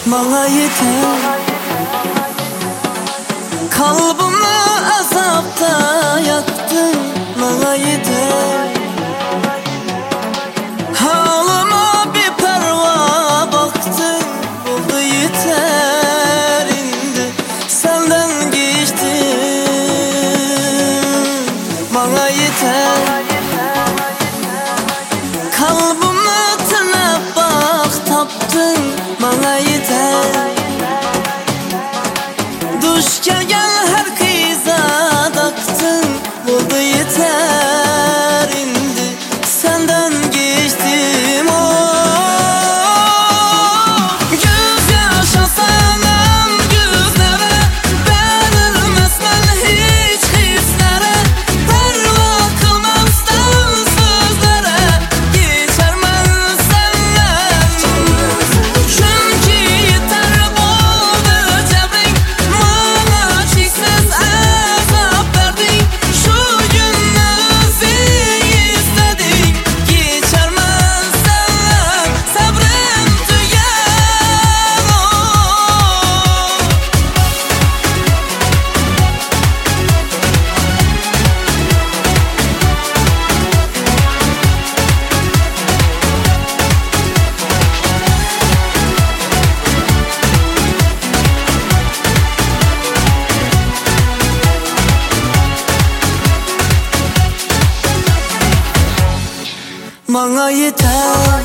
Bana yeter. Kalbimi azapta yaktın. Bana yeter. Halıma bir parva baktın. Oldu yeter indi. Senden geçtim. Bana yeter. Kalbimi tınıp bak taptın. Bana yeter. Duş gel her kıza taktın. Oldu yeter indi. Senden geçtim. Göz yaşasalam gözlere. Verilmez ben hiç hislere. Perva kılmazdan sözlere. Geçermez senler. Çünkü yeter oldu cebrin. Bana çeksiz azap verdin. Şu günlerimizi istedik. Geçermez senler. Sabrım tüyer. Bana yeter.